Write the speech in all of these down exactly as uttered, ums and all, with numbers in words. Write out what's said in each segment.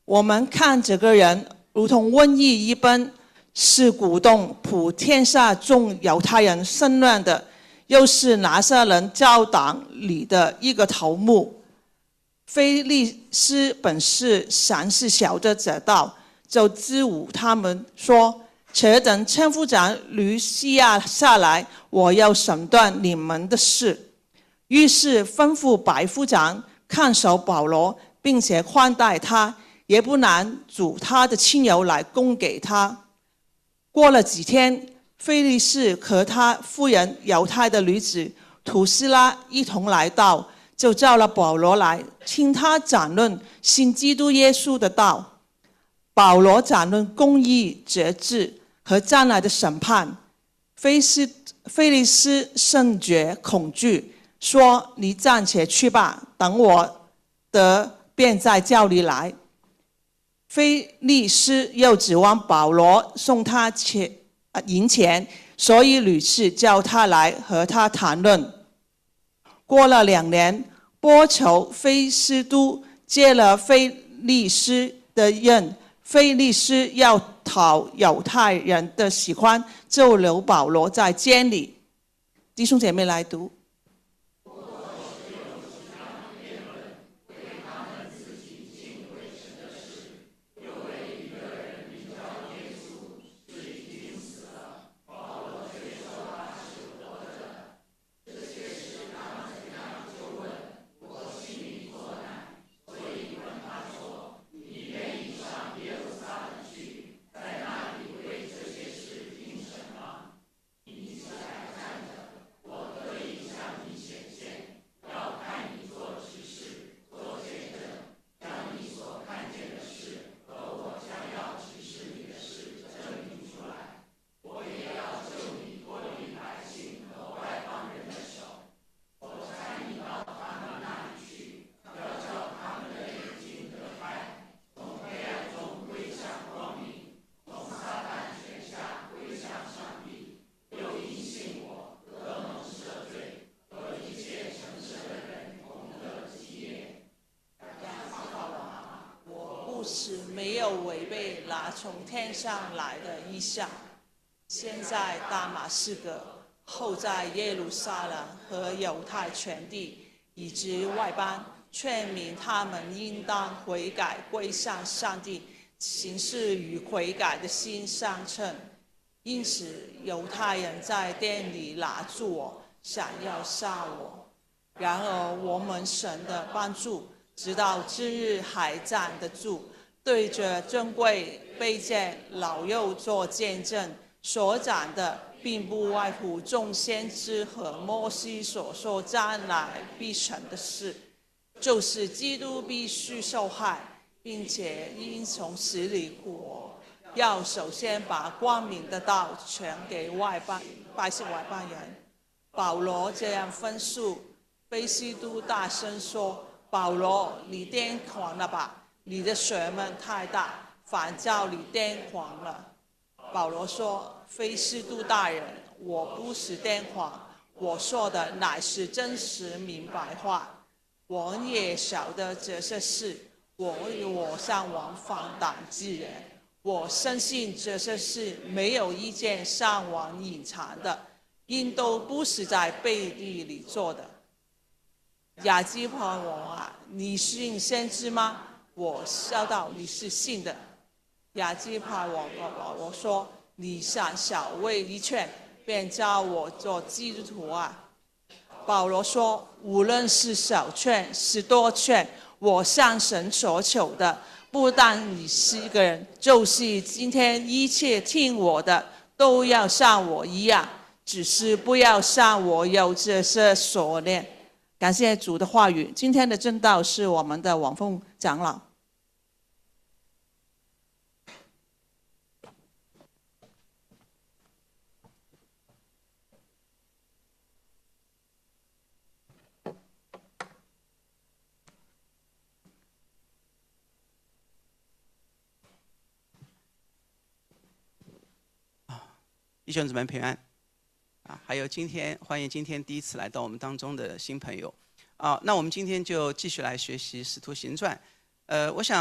我们看这个人如同瘟疫一般，是鼓动普天下众犹太人生乱的，又是拿撒勒教党里的一个头目。非利斯本是详细晓得这道，就支吾他们说：且等千夫长吕西亚下来，我要审断你们的事。于是吩咐百夫长看守保罗，并且宽待他，也不难主他的亲友来供给他。过了几天，菲利士和他夫人犹太的女子图斯拉一同来到，就叫了保罗来，听他讲论信基督耶稣的道。保罗讲论公义、节制和将来的审判。菲斯菲利斯甚觉恐惧，说：你暂且去吧，等我得便再叫你来。菲利斯又指望保罗送他钱银钱，所以屡次叫他来和他谈论。过了两年，波求菲斯都接了菲利斯的任，菲利斯要讨犹太人的喜欢，就留保罗在监里。弟兄姐妹来读。没有违背那从天上来的意象，先在大马士革，后在耶路撒冷和犹太全地以及外邦，劝勉他们应当悔改，归向上帝，行事与悔改的心相称。因此犹太人在殿里拿住我，想要杀我。然而我们神的帮助，直到今日还站得住，对着尊贵卑贱老幼做见证，所讲的并不外乎众先知和摩西所说将来必成的事，就是基督必须受害，并且因从死里复活，要首先把光明的道传给外邦百姓外邦人。保罗这样分述，菲斯都大声说：保罗，你癫狂了吧？你的学问太大，反叫你癫狂了。保罗说：菲斯都大人，我不是癫狂，我说的乃是真实明白话。我也晓得这些事，我与我向往放胆之人，我深信这些事没有一件向往隐藏的，因都不是在背地里做的。亚基帕王啊，你信先知吗？我笑道：你是信的。亚基帕王保罗说：你向小卫一劝，便叫我做基督徒啊。保罗说：无论是小劝是多劝，我向神所求的，不但你是一个人，就是今天一切听我的，都要像我一样，只是不要像我有这些锁链。感谢主的话语。今天的正道是我们的王凤长老。 弟兄姊妹平安啊！还有今天欢迎今天第一次来到我们当中的新朋友啊！那我们今天就继续来学习《使徒行传》。呃，我想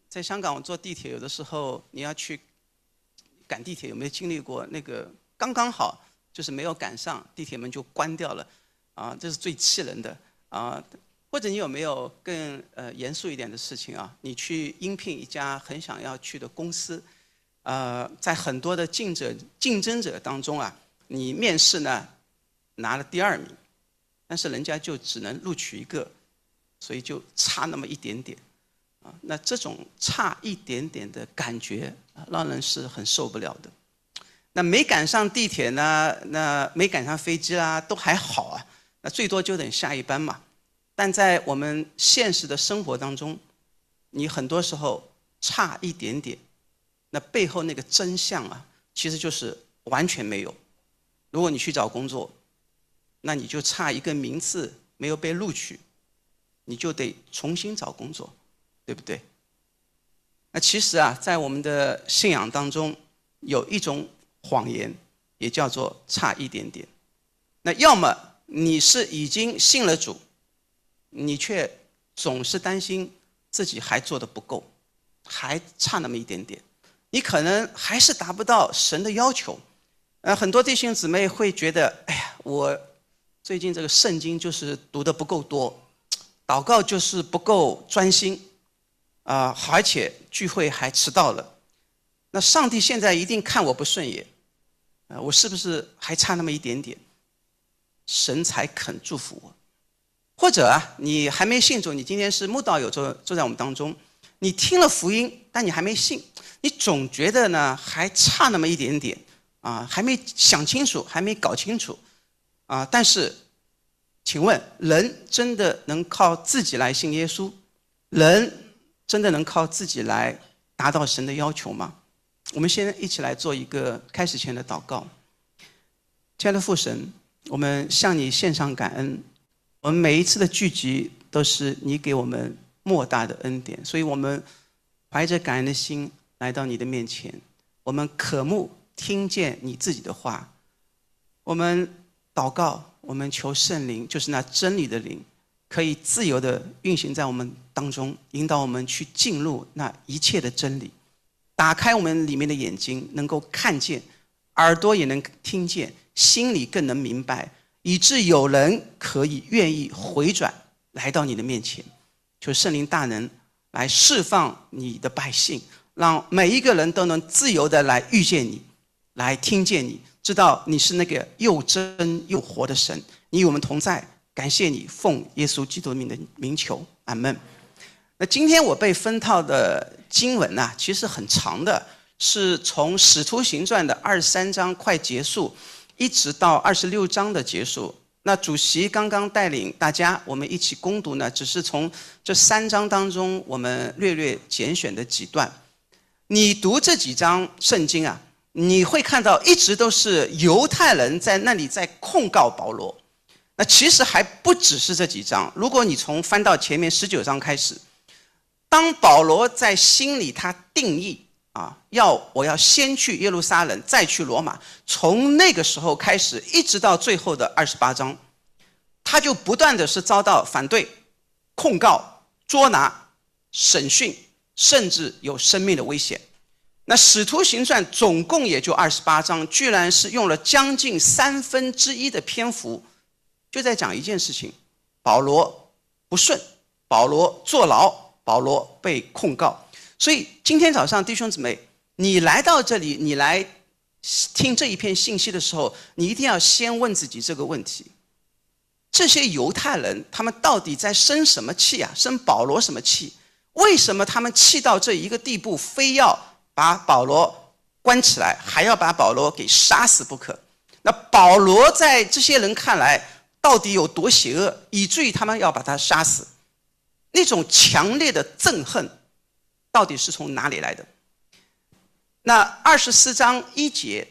在香港，我坐地铁有的时候你要去赶地铁，有没有经历过那个刚刚好就是没有赶上，地铁门就关掉了，啊，这是最气人的啊。或者你有没有更呃严肃一点的事情啊？你去应聘一家很想要去的公司，呃，在很多的竞争竞争者当中啊，你面试呢拿了第二名，但是人家就只能录取一个，所以就差那么一点点啊。那这种差一点点的感觉，让人是很受不了的。那没赶上地铁呢，那没赶上飞机啦，都还好啊，那最多就等下一班嘛。但在我们现实的生活当中，你很多时候差一点点，那背后那个真相啊，其实就是完全没有。如果你去找工作，那你就差一个名次没有被录取，你就得重新找工作，对不对？那其实啊，在我们的信仰当中，有一种谎言，也叫做差一点点。那要么你是已经信了主，你却总是担心自己还做得不够，还差那么一点点，你可能还是达不到神的要求。呃，很多弟兄姊妹会觉得，哎呀，我最近这个圣经就是读得不够多，祷告就是不够专心，啊、呃，而且聚会还迟到了。那上帝现在一定看我不顺眼，呃，我是不是还差那么一点点，神才肯祝福我？或者啊，你还没信主，你今天是慕道友坐坐在我们当中，你听了福音，但你还没信，你总觉得呢还差那么一点点啊，还没想清楚，还没搞清楚啊。但是，请问，人真的能靠自己来信耶稣？人真的能靠自己来达到神的要求吗？我们先一起来做一个开始前的祷告。亲爱的父神，我们向你献上感恩。我们每一次的聚集都是你给我们莫大的恩典，所以我们怀着感恩的心来到你的面前，我们渴慕听见你自己的话，我们祷告，我们求圣灵，就是那真理的灵，可以自由地运行在我们当中，引导我们去进入那一切的真理，打开我们里面的眼睛，能够看见，耳朵也能听见，心里更能明白，以致有人可以愿意回转来到你的面前。求圣灵大能来释放你的百姓，让每一个人都能自由的来遇见你，来听见你，知道你是那个又真又活的神，你与我们同在。感谢你，奉耶稣基督的名的名求，阿们。那今天我被分套的经文啊，其实很长的，是从使徒行传的二十三章快结束，一直到二十六章的结束。那主席刚刚带领大家，我们一起攻读呢，只是从这三章当中我们略略拣选的几段。你读这几章圣经啊，你会看到一直都是犹太人在那里在控告保罗。那其实还不只是这几章，如果你从翻到前面十九章开始，当保罗在心里他定义啊，要我要先去耶路撒冷，再去罗马，从那个时候开始，一直到最后的二十八章，他就不断的是遭到反对、控告、捉拿、审讯，甚至有生命的危险。那使徒行传总共也就二十八章，居然是用了将近三分之一的篇幅，就在讲一件事情：保罗不顺，保罗坐牢，保罗被控告。所以今天早上弟兄姊妹，你来到这里，你来听这一篇信息的时候，你一定要先问自己这个问题：这些犹太人他们到底在生什么气啊？生保罗什么气？为什么他们气到这一个地步，非要把保罗关起来，还要把保罗给杀死不可？那保罗在这些人看来到底有多邪恶，以至于他们要把他杀死？那种强烈的憎恨到底是从哪里来的？那二十四章一节，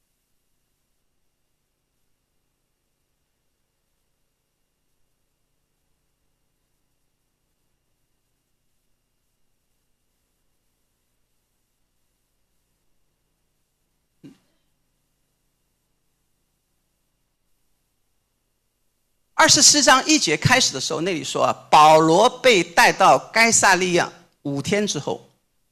二十四章一节开始的时候，那里说啊，保罗被带到该撒利亚五天之后，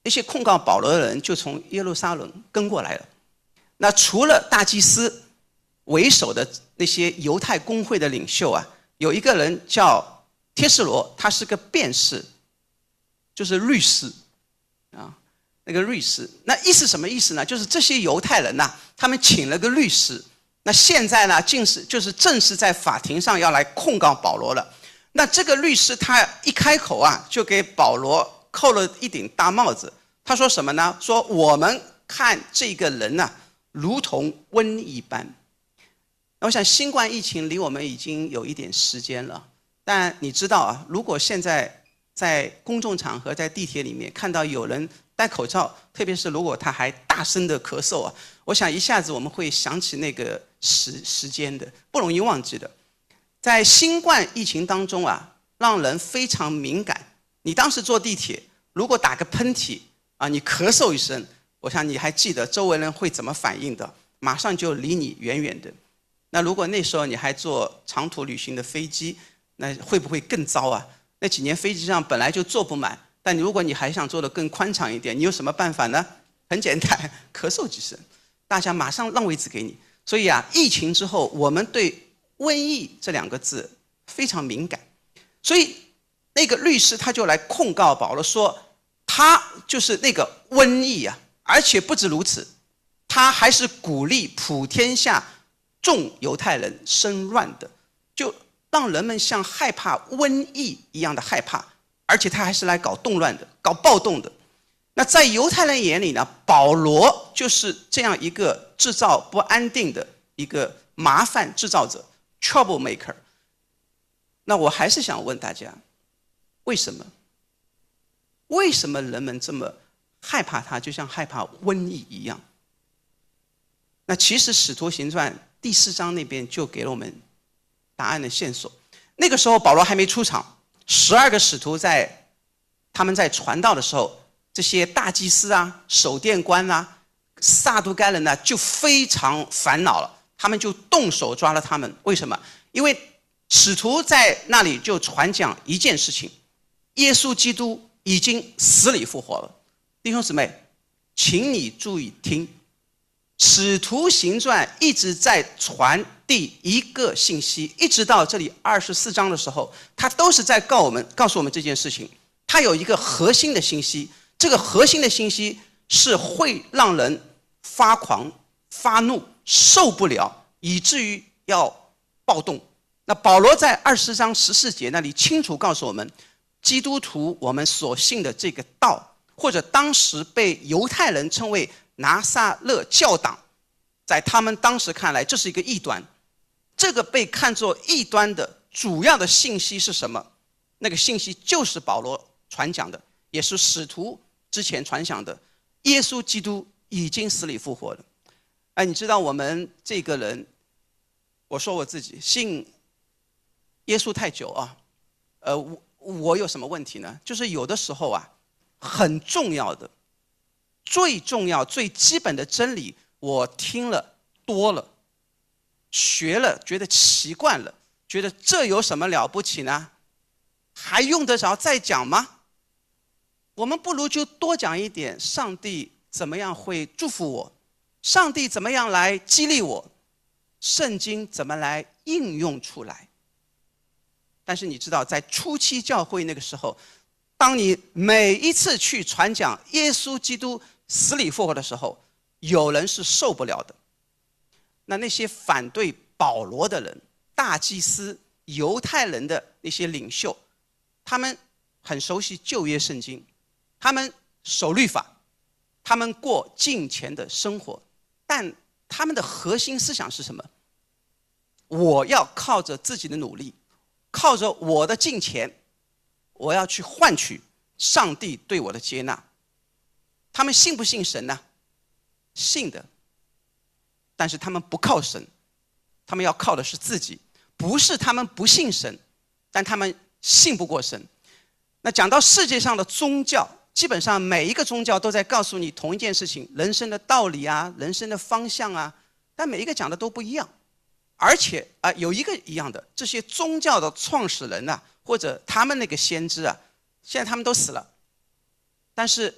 那些控告保罗的人就从耶路撒冷跟过来了。那除了大祭司为首的那些犹太公会的领袖啊，有一个人叫帖士罗，他是个辩士，就是律师啊，那个律师。那意思什么意思呢？就是这些犹太人呐、啊，他们请了个律师，那现在呢，竟是就是正式在法庭上要来控告保罗了。那这个律师他一开口啊，就给保罗扣了一顶大帽子。他说什么呢？说我们看这个人呢、啊，如同瘟疫般。我想新冠疫情离我们已经有一点时间了，但你知道啊，如果现在在公众场合，在地铁里面看到有人戴口罩，特别是如果他还大声的咳嗽啊，我想一下子我们会想起那个时时间的，不容易忘记的。在新冠疫情当中啊，让人非常敏感。你当时坐地铁，如果打个喷嚏啊，你咳嗽一声，我想你还记得周围人会怎么反应的，马上就离你远远的。那如果那时候你还坐长途旅行的飞机，那会不会更糟啊？那几年飞机上本来就坐不满，但如果你还想坐得更宽敞一点，你有什么办法呢？很简单，咳嗽几声，大家马上让位置给你。所以啊，疫情之后，我们对瘟疫这两个字非常敏感。所以那个律师他就来控告保罗说，他就是那个瘟疫啊，而且不止如此，他还是鼓励普天下众犹太人生乱的，就让人们像害怕瘟疫一样的害怕，而且他还是来搞动乱的，搞暴动的。那在犹太人眼里呢，保罗就是这样一个制造不安定的一个麻烦制造者 troublemaker。 那我还是想问大家，为什么为什么人们这么害怕他，就像害怕瘟疫一样？那其实使徒行传第四章那边就给了我们答案的线索。那个时候保罗还没出场，十二个使徒在他们在传道的时候，这些大祭司啊、守殿官啊、撒都该人呢、啊、就非常烦恼了，他们就动手抓了他们。为什么？因为使徒在那里就传讲一件事情，耶稣基督已经死里复活了。弟兄姊妹，请你注意听，使徒行传一直在传递一个信息，一直到这里二十四章的时候，他都是在告我们告诉我们这件事情。它有一个核心的信息，这个核心的信息是会让人发狂、发怒、受不了，以至于要暴动。那保罗在二十章十四节那里清楚告诉我们，基督徒我们所信的这个道，或者当时被犹太人称为拿撒勒教党，在他们当时看来这是一个异端。这个被看作异端的主要的信息是什么？那个信息就是保罗传讲的，也是使徒之前传讲的，耶稣基督已经死里复活了。哎，你知道我们这个人，我说我自己信耶稣太久啊，呃，我我有什么问题呢？就是有的时候啊，很重要的、最重要、最基本的真理，我听了多了，学了，觉得习惯了，觉得这有什么了不起呢？还用得着再讲吗？我们不如就多讲一点，上帝怎么样会祝福我，上帝怎么样来激励我，圣经怎么来应用出来。但是你知道，在初期教会那个时候，当你每一次去传讲耶稣基督死里复活的时候，有人是受不了的。那那些反对保罗的人，大祭司、犹太人的那些领袖，他们很熟悉旧约圣经，他们守律法，他们过敬虔的生活，但他们的核心思想是什么？我要靠着自己的努力，靠着我的敬虔，我要去换取上帝对我的接纳。他们信不信神呢？信的，但是他们不靠神，他们要靠的是自己。不是他们不信神，但他们信不过神。那讲到世界上的宗教，基本上每一个宗教都在告诉你同一件事情，人生的道理啊，人生的方向啊，但每一个讲的都不一样。而且啊，有一个一样的，这些宗教的创始人啊，或者他们那个先知啊，现在他们都死了，但是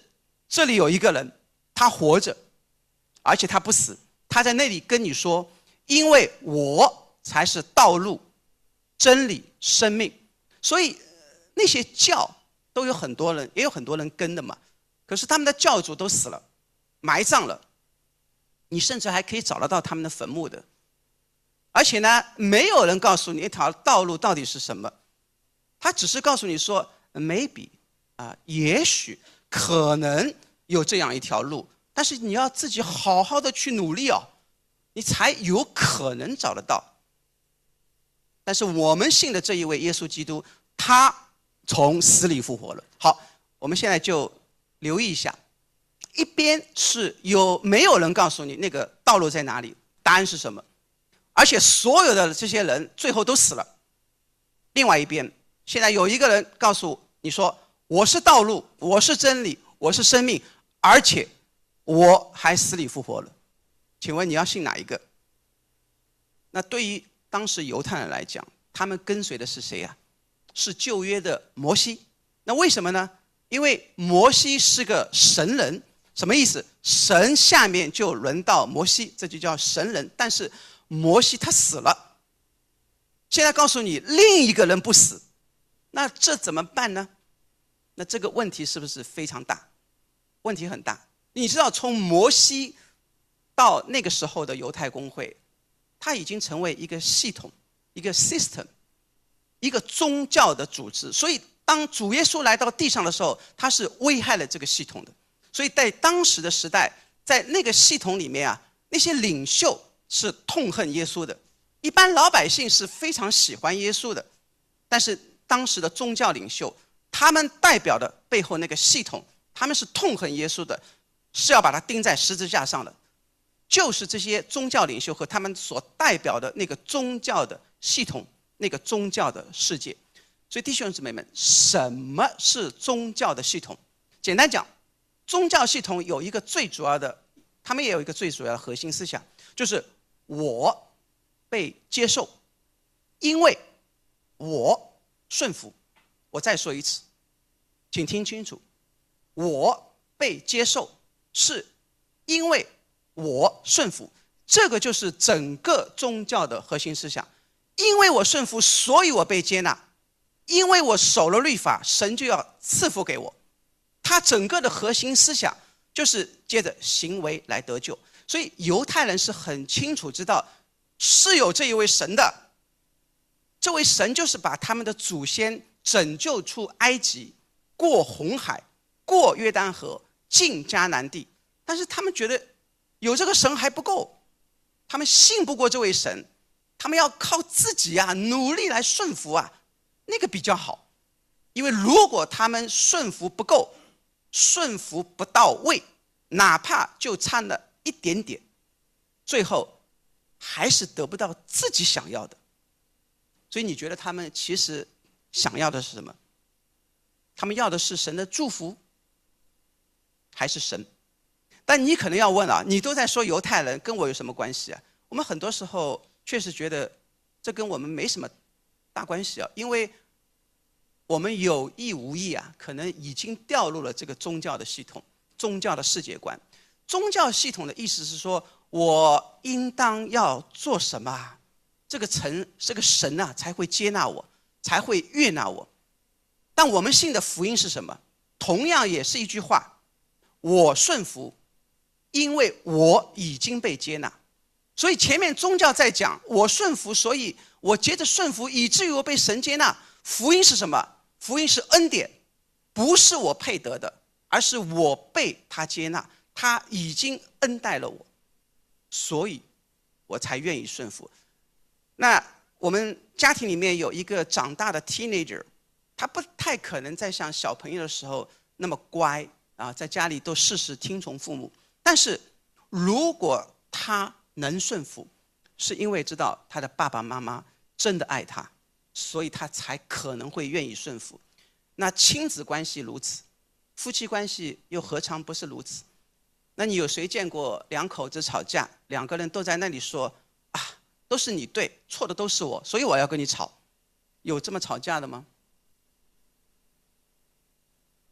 这里有一个人，他活着，而且他不死，他在那里跟你说，因为我才是道路、真理、生命。所以那些教都有很多人，也有很多人跟的嘛，可是他们的教主都死了，埋葬了，你甚至还可以找得到他们的坟墓的。而且呢，没有人告诉你一条道路到底是什么，他只是告诉你说 maybe 啊，也许可能有这样一条路，但是你要自己好好的去努力哦，你才有可能找得到。但是我们信的这一位耶稣基督，他从死里复活了。好，我们现在就留意一下，一边是有没有人告诉你那个道路在哪里，答案是什么？而且所有的这些人最后都死了。另外一边，现在有一个人告诉你说，我是道路，我是真理，我是生命，而且我还死里复活了。请问你要信哪一个？那对于当时犹太人来讲，他们跟随的是谁啊？是旧约的摩西。那为什么呢？因为摩西是个神人。什么意思？神下面就轮到摩西，这就叫神人。但是摩西他死了，现在告诉你另一个人不死，那这怎么办呢？那这个问题是不是非常大？问题很大。你知道从摩西到那个时候的犹太公会，它已经成为一个系统，一个 system， 一个宗教的组织。所以当主耶稣来到地上的时候，他是危害了这个系统的。所以在当时的时代，在那个系统里面啊，那些领袖是痛恨耶稣的，一般老百姓是非常喜欢耶稣的，但是当时的宗教领袖，他们代表的背后那个系统，他们是痛恨耶稣的，是要把他钉在十字架上的。就是这些宗教领袖和他们所代表的那个宗教的系统，那个宗教的世界。所以弟兄姊妹们，什么是宗教的系统？简单讲，宗教系统有一个最主要的，他们也有一个最主要的核心思想，就是我被接受，因为我顺服。我再说一次，请听清楚，我被接受是因为我顺服，这个就是整个宗教的核心思想。因为我顺服，所以我被接纳。因为我守了律法，神就要赐福给我。他整个的核心思想就是接着行为来得救。所以犹太人是很清楚知道是有这一位神的，这位神就是把他们的祖先拯救出埃及，过红海，过约旦河，进迦南地。但是他们觉得有这个神还不够，他们信不过这位神，他们要靠自己啊，努力来顺服啊，那个比较好。因为如果他们顺服不够，顺服不到位，哪怕就差了一点点，最后还是得不到自己想要的。所以你觉得他们其实想要的是什么？他们要的是神的祝福，还是神？但你可能要问啊，你都在说犹太人，跟我有什么关系啊？我们很多时候确实觉得这跟我们没什么大关系啊，因为我们有意无意啊，可能已经掉入了这个宗教的系统，宗教的世界观。宗教系统的意思是说，我应当要做什么啊？这个神，这个神啊，才会接纳我，才会悦纳我。但我们信的福音是什么？同样也是一句话：我顺服，因为我已经被接纳。所以前面宗教在讲我顺服，所以我接着顺服，以至于我被神接纳。福音是什么？福音是恩典，不是我配得的，而是我被他接纳，他已经恩待了我，所以我才愿意顺服。那我们家庭里面有一个长大的 teenager， 他不太可能再像小朋友的时候那么乖啊，在家里都事事听从父母。但是如果他能顺服，是因为知道他的爸爸妈妈真的爱他，所以他才可能会愿意顺服。那亲子关系如此，夫妻关系又何尝不是如此？那你有谁见过两口子吵架，两个人都在那里说啊，都是你对，错的都是我，所以我要跟你吵？有这么吵架的吗？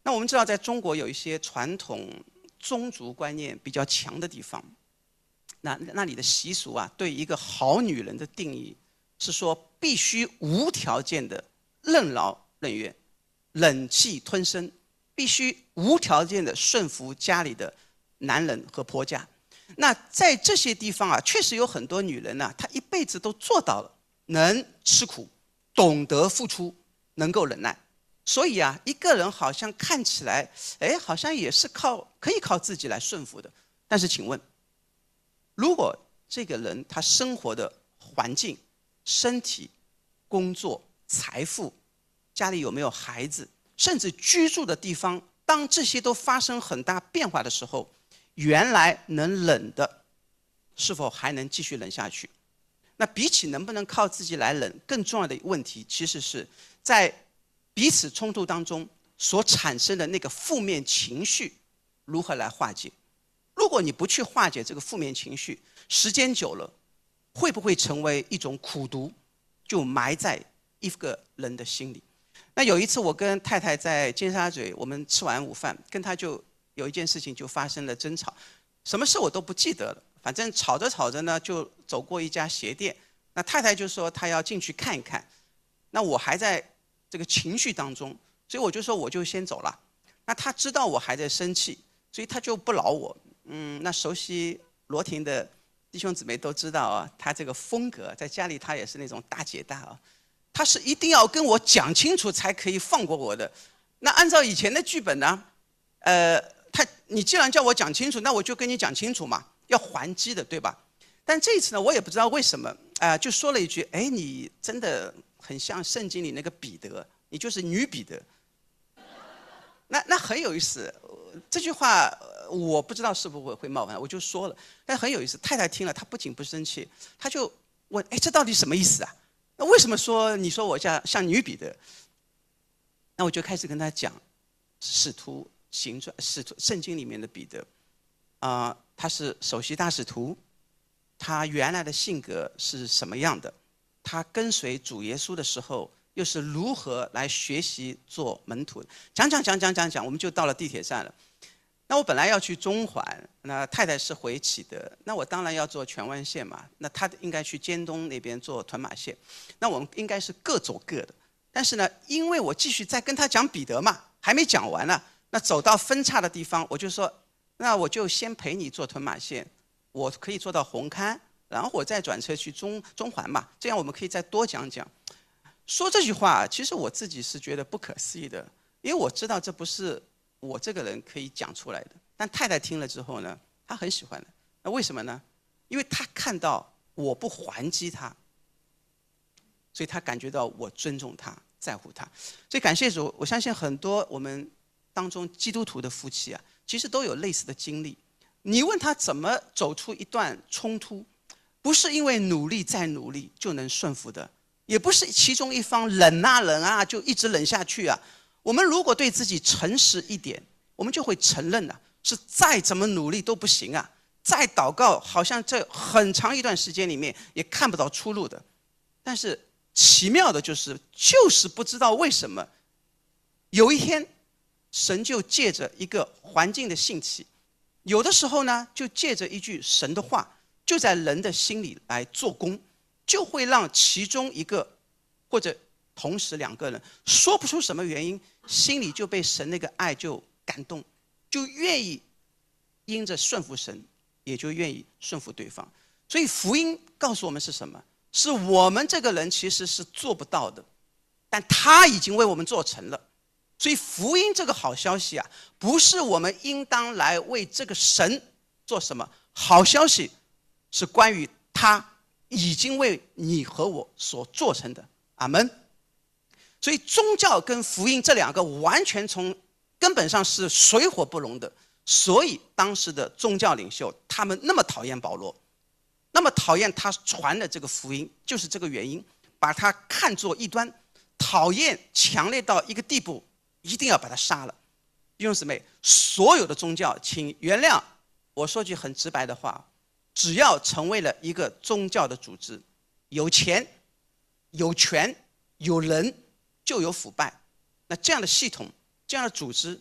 那我们知道，在中国有一些传统宗族观念比较强的地方，那那里的习俗啊，对一个好女人的定义是说，必须无条件的任劳任怨、忍气吞声，必须无条件的顺服家里的男人和婆家。那在这些地方啊，确实有很多女人呢、啊，她一辈子都做到了，能吃苦，懂得付出，能够忍耐。所以啊，一个人好像看起来，哎，好像也是靠可以靠自己来顺服的。但是，请问，如果这个人他生活的环境、身体、工作、财富，家里有没有孩子，甚至居住的地方，当这些都发生很大变化的时候，原来能忍的，是否还能继续忍下去？那比起能不能靠自己来忍，更重要的问题，其实是在彼此冲突当中所产生的那个负面情绪，如何来化解？如果你不去化解这个负面情绪，时间久了，会不会成为一种苦毒，就埋在一个人的心里？那有一次，我跟太太在尖沙咀，我们吃完午饭，跟她就有一件事情就发生了争吵，什么事我都不记得了。反正吵着吵着呢，就走过一家鞋店，那太太就说她要进去看一看，那我还在这个情绪当中，所以我就说我就先走了。那她知道我还在生气，所以她就不饶我。嗯，那熟悉罗婷的弟兄姊妹都知道啊，她这个风格，在家里她也是那种大姐大啊，她是一定要跟我讲清楚才可以放过我的。那按照以前的剧本呢，呃，她你既然叫我讲清楚，那我就跟你讲清楚嘛。要还击的，对吧？但这一次呢，我也不知道为什么，啊、呃，就说了一句：“哎，你真的很像圣经里那个彼得，你就是女彼得。”那那很有意思，这句话我不知道是不是会冒犯，我就说了，但很有意思。太太听了，她不仅不生气，她就问：“哎，这到底什么意思啊？那为什么说你说我像像女彼得？”那我就开始跟她讲使徒行传、使徒圣经里面的彼得。啊、呃，他是首席大使徒，他原来的性格是什么样的？他跟随主耶稣的时候，又是如何来学习做门徒？讲讲讲讲讲讲，我们就到了地铁站了。那我本来要去中环，那太太是回启德，那我当然要坐荃湾线嘛。那他应该去尖东那边坐屯马线，那我们应该是各走各的。但是呢，因为我继续在跟他讲彼得嘛，还没讲完呢。那走到分岔的地方，我就说。那我就先陪你坐屯马线，我可以坐到红磡，然后我再转车去中中环嘛，这样我们可以再多讲讲。说这句话，其实我自己是觉得不可思议的，因为我知道这不是我这个人可以讲出来的。但太太听了之后呢，她很喜欢的。那为什么呢？因为她看到我不还击她，所以她感觉到我尊重她，在乎她。所以感谢主，我相信很多我们当中基督徒的夫妻啊。其实都有类似的经历。你问他怎么走出一段冲突，不是因为努力再努力就能顺服的，也不是其中一方忍啊忍啊就一直忍下去啊。我们如果对自己诚实一点，我们就会承认啊，是再怎么努力都不行啊，再祷告好像这很长一段时间里面也看不到出路的。但是奇妙的就是，就是不知道为什么，有一天。神就借着一个环境的兴起，有的时候呢，就借着一句神的话，就在人的心里来做工，就会让其中一个或者同时两个人说不出什么原因，心里就被神那个爱就感动，就愿意因着顺服神，也就愿意顺服对方。所以福音告诉我们是什么？是我们这个人其实是做不到的，但他已经为我们做成了。所以福音这个好消息啊，不是我们应当来为这个神做什么，好消息是关于他已经为你和我所做成的。阿们。所以宗教跟福音这两个完全从根本上是水火不容的。所以当时的宗教领袖他们那么讨厌保罗，那么讨厌他传的这个福音，就是这个原因，把他看作异端，讨厌强烈到一个地步，一定要把他杀了。弟兄姊妹，所有的宗教，请原谅我说句很直白的话，只要成为了一个宗教的组织，有钱、有权、有人，就有腐败。那这样的系统、这样的组织，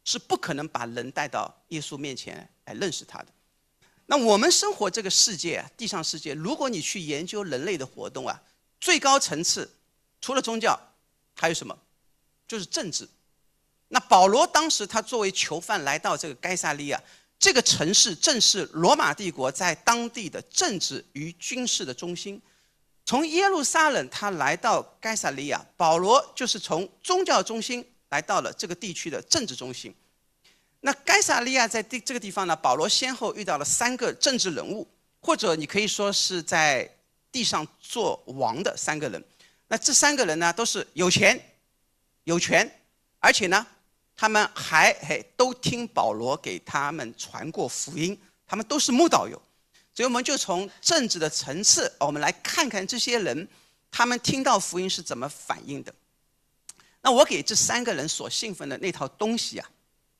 是不可能把人带到耶稣面前来认识他的。那我们生活这个世界啊，地上世界，如果你去研究人类的活动啊，最高层次除了宗教还有什么？就是政治。那保罗当时他作为囚犯来到这个该撒利亚这个城市，正是罗马帝国在当地的政治与军事的中心。从耶路撒冷他来到该撒利亚，保罗就是从宗教中心来到了这个地区的政治中心。那该撒利亚在这个地方呢，保罗先后遇到了三个政治人物，或者你可以说是在地上做王的三个人。那这三个人呢，都是有钱、有权，而且呢，他们还嘿都听保罗给他们传过福音，他们都是慕道友。所以我们就从政治的层次，我们来看看这些人，他们听到福音是怎么反应的。那我给这三个人所信奉的那套东西啊，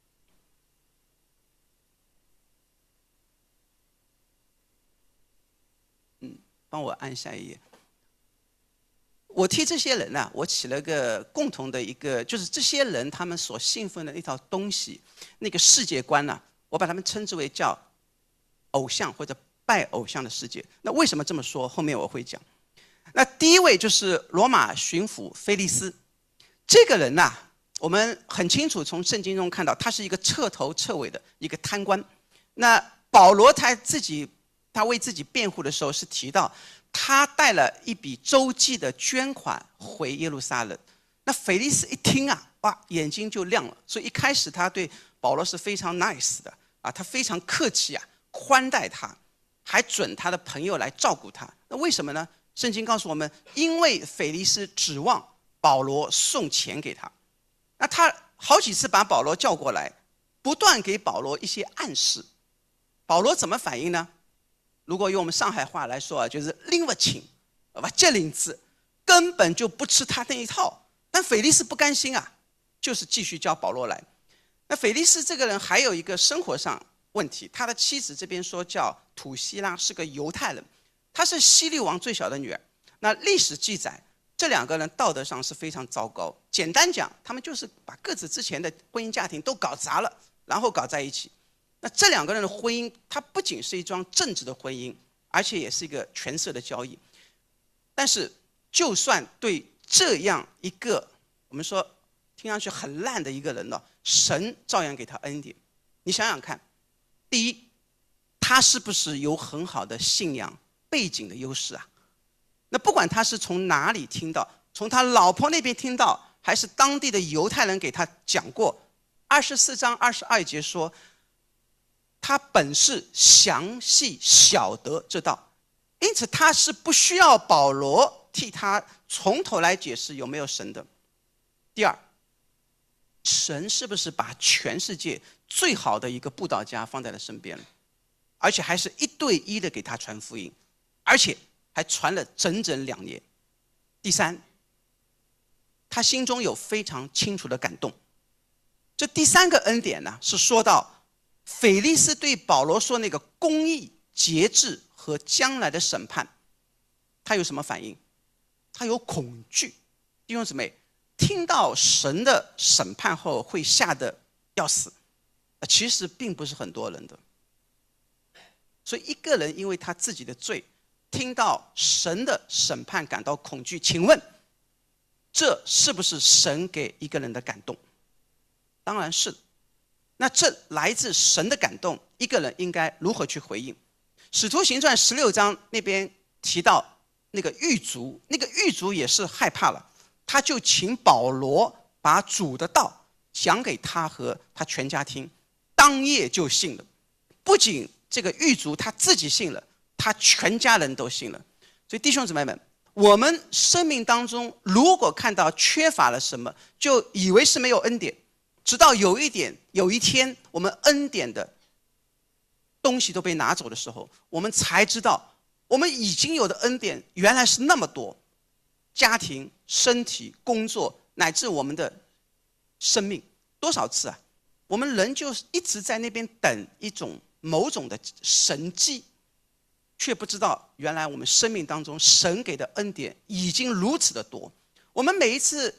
嗯，帮我按下一页。我替这些人呢、啊，我起了个共同的一个，就是这些人他们所信奉的那套东西，那个世界观呢、啊，我把他们称之为叫偶像或者拜偶像的世界。那为什么这么说？后面我会讲。那第一位就是罗马巡抚腓力斯，这个人呐、啊，我们很清楚从圣经中看到，他是一个彻头彻尾的一个贪官。那保罗他自己，他为自己辩护的时候是提到，他带了一笔周济的捐款回耶路撒冷。那腓力斯一听啊，哇，眼睛就亮了。所以一开始他对保罗是非常 nice 的啊，他非常客气啊，宽待他，还准他的朋友来照顾他。那为什么呢？圣经告诉我们，因为腓力斯指望保罗送钱给他，那他好几次把保罗叫过来，不断给保罗一些暗示。保罗怎么反应呢？如果用我们上海话来说啊，就是拎不清，把这领子根本就不吃他那一套。但腓力斯不甘心啊，就是继续叫保罗来。那腓力斯这个人还有一个生活上问题，他的妻子这边说叫土希拉，是个犹太人，她是希律王最小的女儿。那历史记载，这两个人道德上是非常糟糕。简单讲，他们就是把各自之前的婚姻家庭都搞砸了，然后搞在一起。那这两个人的婚姻，它不仅是一桩政治的婚姻，而且也是一个权色的交易。但是，就算对这样一个我们说听上去很烂的一个人呢，神照样给他恩典。你想想看，第一，他是不是有很好的信仰背景的优势啊？那不管他是从哪里听到，从他老婆那边听到，还是当地的犹太人给他讲过，二十四章二十二节说，他本是详细晓得这道，因此他是不需要保罗替他从头来解释有没有神的。第二，神是不是把全世界最好的一个布道家放在了身边，而且还是一对一的给他传福音，而且还传了整整两年。第三，他心中有非常清楚的感动。这第三个恩典呢，是说到腓力斯对保罗说那个公义、节制和将来的审判，他有什么反应？他有恐惧。弟兄姊妹，听到神的审判后会吓得要死，其实并不是很多人的。所以一个人因为他自己的罪，听到神的审判感到恐惧，请问这是不是神给一个人的感动？当然是。那这来自神的感动，一个人应该如何去回应？使徒行传十六章那边提到那个狱卒，那个狱卒也是害怕了，他就请保罗把主的道讲给他和他全家听，当夜就信了。不仅这个狱卒他自己信了，他全家人都信了。所以弟兄姊妹们，我们生命当中如果看到缺乏了什么，就以为是没有恩典，直到有一点有一天我们恩典的东西都被拿走的时候，我们才知道我们已经有的恩典原来是那么多。家庭、身体、工作，乃至我们的生命，多少次啊，我们人就一直在那边等一种某种的神迹，却不知道原来我们生命当中神给的恩典已经如此的多。我们每一次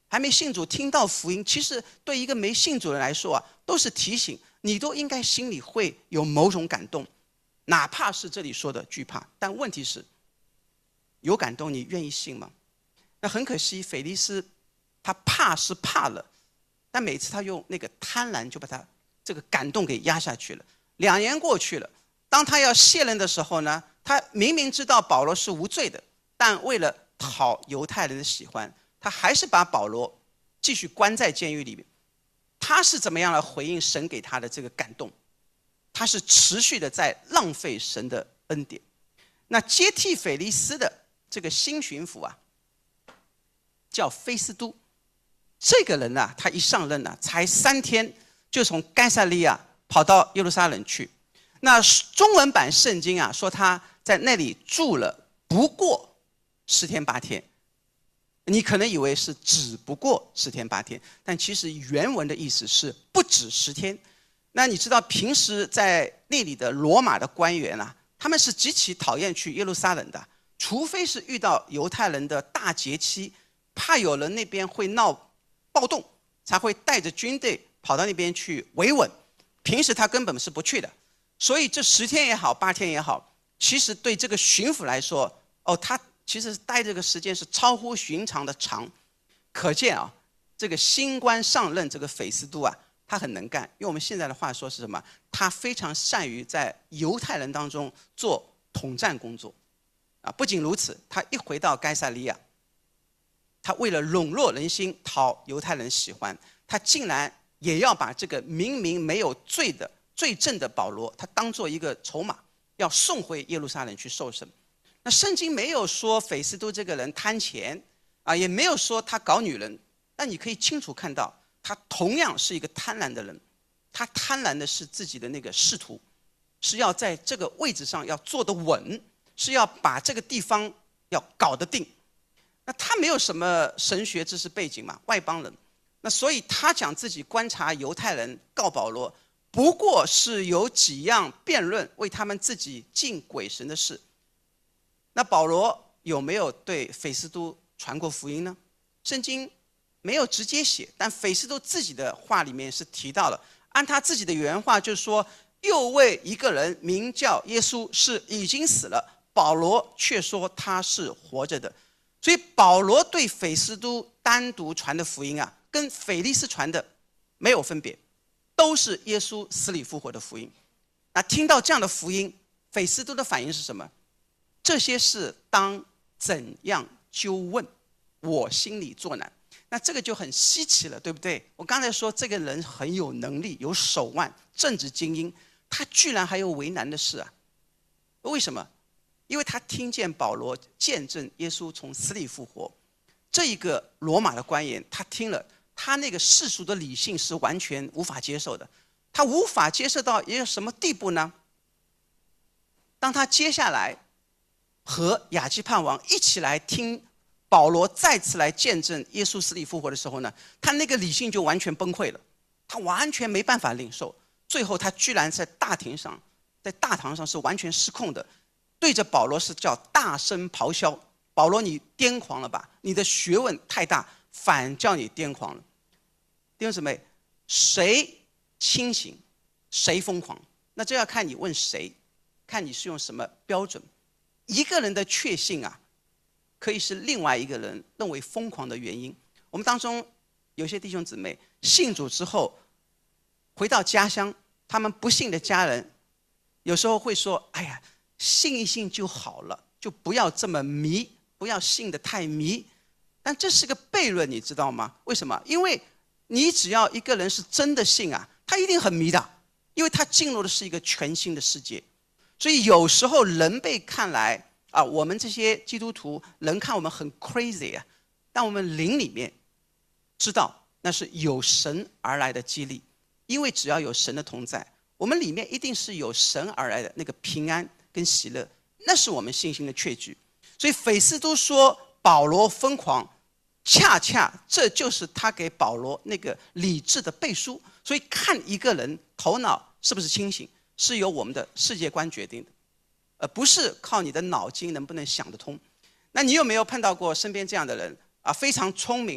还没信主听到福音，其实对一个没信主的人来说啊，都是提醒，你都应该心里会有某种感动，哪怕是这里说的惧怕。但问题是，有感动，你愿意信吗？那很可惜，腓力斯他怕是怕了，但每次他用那个贪婪就把他这个感动给压下去了。两年过去了，当他要卸任的时候呢，他明明知道保罗是无罪的，但为了讨犹太人的喜欢，他还是把保罗继续关在监狱里面。他是怎么样来回应神给他的这个感动？他是持续的在浪费神的恩典。那接替腓力斯的这个新巡抚啊，叫菲斯都。这个人啊，他一上任啊，才三天就从该撒利亚跑到耶路撒冷去。那中文版圣经啊，说他在那里住了不过十天八天。你可能以为是只不过十天八天，但其实原文的意思是不止十天。那你知道平时在那里的罗马的官员啊，他们是极其讨厌去耶路撒冷的，除非是遇到犹太人的大节期，怕有人那边会闹暴动，才会带着军队跑到那边去维稳。平时他根本是不去的。所以这十天也好，八天也好，其实对这个巡抚来说，哦，他其实待这个时间是超乎寻常的长。可见啊，这个新官上任这个斐斯都啊，他很能干。用我们现在的话说是什么？他非常善于在犹太人当中做统战工作。啊，不仅如此，他一回到该撒利亚，他为了笼络人心，讨犹太人喜欢，他竟然也要把这个明明没有罪的罪证的保罗，他当做一个筹码，要送回耶路撒冷去受审。那圣经没有说斐斯都这个人贪钱啊，也没有说他搞女人，但你可以清楚看到，他同样是一个贪婪的人。他贪婪的是自己的那个仕途，是要在这个位置上要坐得稳，是要把这个地方要搞得定。那他没有什么神学知识背景嘛，外邦人。那所以他讲自己观察犹太人告保罗，不过是有几样辩论为他们自己敬鬼神的事。那保罗有没有对斐斯都传过福音呢？圣经没有直接写，但斐斯都自己的话里面是提到了。按他自己的原话就是说，又为一个人名叫耶稣是已经死了，保罗却说他是活着的。所以保罗对斐斯都单独传的福音啊，跟腓力斯传的没有分别，都是耶稣死里复活的福音。那听到这样的福音，斐斯都的反应是什么？这些事当怎样纠问？我心里作难。那这个就很稀奇了，对不对？我刚才说这个人很有能力，有手腕，政治精英，他居然还有为难的事啊？为什么？因为他听见保罗见证耶稣从死里复活，这一个罗马的官员，他听了，他那个世俗的理性是完全无法接受的。他无法接受到一个什么地步呢？当他接下来和亚基帕王一起来听保罗再次来见证耶稣死里复活的时候呢，他那个理性就完全崩溃了，他完全没办法领受。最后他居然在大庭上，在大堂上是完全失控的，对着保罗是叫大声咆哮：保罗，你癫狂了吧？你的学问太大，反叫你癫狂了。弟兄姊妹，谁清醒，谁疯狂？那这要看你问谁，看你是用什么标准。一个人的确信啊，可以是另外一个人认为疯狂的原因。我们当中有些弟兄姊妹信主之后，回到家乡，他们不信的家人有时候会说：哎呀，信一信就好了，就不要这么迷，不要信得太迷。但这是个悖论，你知道吗？为什么？因为你只要一个人是真的信啊，他一定很迷的，因为他进入的是一个全新的世界。所以有时候人被看来啊，我们这些基督徒人看我们很 crazy 啊，但我们灵里面知道那是有神而来的激励，因为只要有神的同在，我们里面一定是有神而来的那个平安跟喜乐，那是我们信心的确据。所以斐斯都说保罗疯狂，恰恰这就是他给保罗那个理智的背书。所以看一个人头脑是不是清醒，是由我们的世界观决定的，而不是靠你的脑筋能不能想得通。那你有没有碰到过身边这样的人啊？非常聪明啊，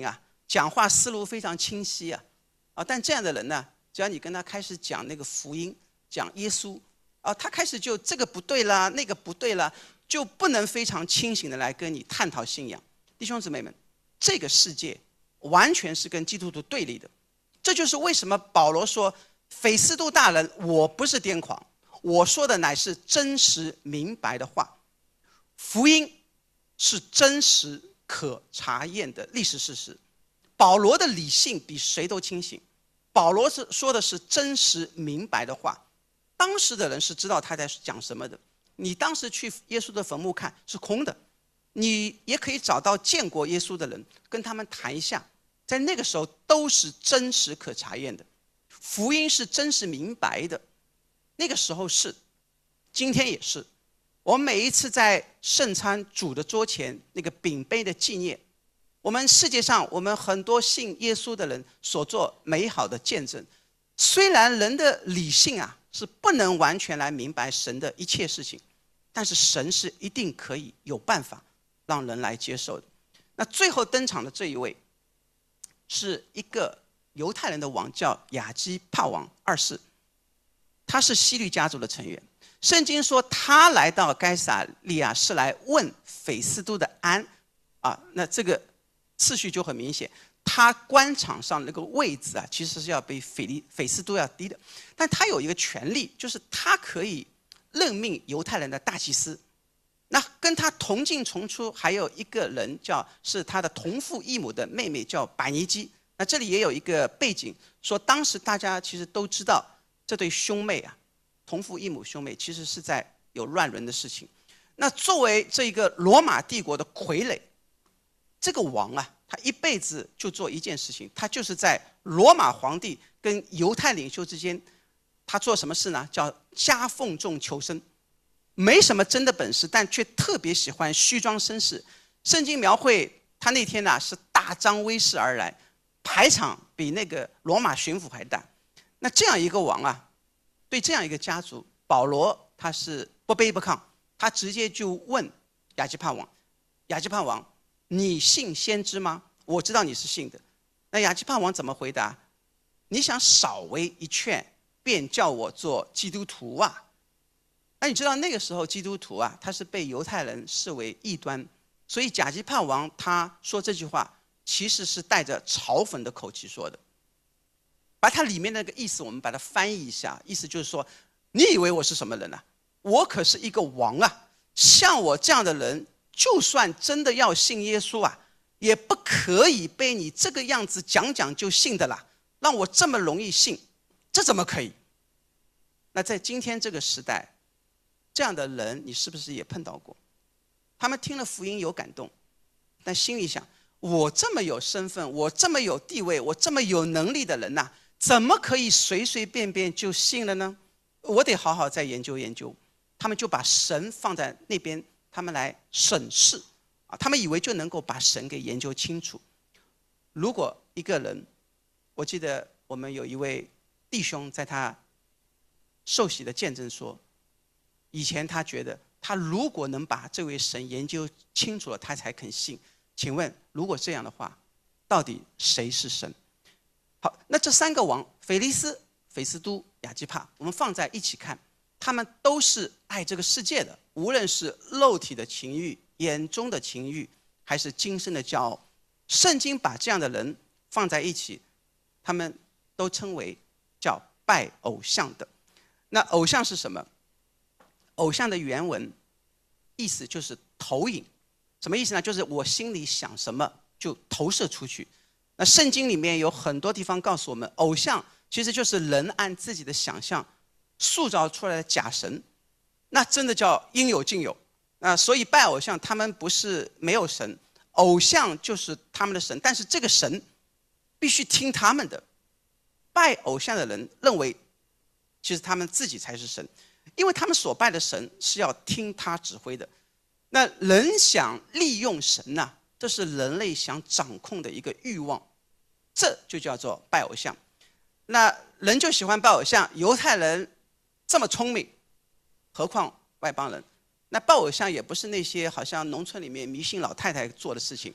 讲话思路非常清晰啊，啊，但这样的人呢，只要你跟他开始讲那个福音，讲耶稣，啊，他开始就这个不对啦，那个不对啦，就不能非常清醒的来跟你探讨信仰。弟兄姊妹们，这个世界完全是跟基督徒对立的，这就是为什么保罗说，斐斯都大人，我不是癫狂，我说的乃是真实明白的话。福音是真实可查验的历史事实。保罗的理性比谁都清醒，保罗是说的是真实明白的话。当时的人是知道他在讲什么的。你当时去耶稣的坟墓看是空的，你也可以找到见过耶稣的人，跟他们谈一下，在那个时候都是真实可查验的。福音是真实明白的，那个时候是，今天也是。我们每一次在圣餐主的桌前那个饼杯的纪念，我们世界上我们很多信耶稣的人所做美好的见证。虽然人的理性啊是不能完全来明白神的一切事情，但是神是一定可以有办法让人来接受的。那最后登场的这一位是一个犹太人的王，叫亚基帕王二世，他是希律家族的成员。圣经说他来到该撒利亚是来问斐斯都的安啊，那这个次序就很明显，他官场上那个位置啊，其实是要比斐利斐斯都要低的，但他有一个权利，就是他可以任命犹太人的大祭司。那跟他同进同出还有一个人叫是他的同父异母的妹妹，叫百尼基。那这里也有一个背景，说当时大家其实都知道这对兄妹啊，同父异母兄妹其实是在有乱伦的事情。那作为这个罗马帝国的傀儡，这个王啊，他一辈子就做一件事情，他就是在罗马皇帝跟犹太领袖之间，他做什么事呢？叫夹缝中求生。没什么真的本事，但却特别喜欢虚装绅士。圣经描绘他那天呢、啊、是大张威势而来，排场比那个罗马巡抚还大。那这样一个王啊，对这样一个家族，保罗他是不卑不亢，他直接就问亚基帕王：亚基帕王，你信先知吗？我知道你是信的。那亚基帕王怎么回答？你想少为一劝，便叫我做基督徒啊？那你知道那个时候基督徒啊，他是被犹太人视为异端，所以亚基帕王他说这句话其实是带着嘲讽的口气说的。把它里面那个意思我们把它翻译一下，意思就是说，你以为我是什么人啊？我可是一个王啊，像我这样的人就算真的要信耶稣啊，也不可以被你这个样子讲讲就信的啦，让我这么容易信，这怎么可以？那在今天这个时代，这样的人你是不是也碰到过？他们听了福音有感动，但心里想，我这么有身份，我这么有地位，我这么有能力的人呐、啊，怎么可以随随便便就信了呢？我得好好再研究研究。他们就把神放在那边，他们来审视啊，他们以为就能够把神给研究清楚。如果一个人，我记得我们有一位弟兄在他受洗的见证说，以前他觉得他如果能把这位神研究清楚了，他才肯信。请问，如果这样的话，到底谁是神？好，那这三个王，腓力斯、斐斯都、亚基帕，我们放在一起看，他们都是爱这个世界的，无论是肉体的情欲、眼中的情欲，还是今生的骄傲。圣经把这样的人放在一起，他们都称为叫拜偶像的。那偶像是什么？偶像的原文意思就是投影，什么意思呢？就是我心里想什么就投射出去。那圣经里面有很多地方告诉我们，偶像其实就是人按自己的想象塑造出来的假神，那真的叫应有尽有。那所以拜偶像，他们不是没有神，偶像就是他们的神，但是这个神必须听他们的。拜偶像的人认为，其实他们自己才是神。因为他们所拜的神是要听他指挥的。那人想利用神呐、啊，这是人类想掌控的一个欲望，这就叫做拜偶像。那人就喜欢拜偶像，犹太人这么聪明，何况外邦人？那拜偶像也不是那些好像农村里面迷信老太太做的事情，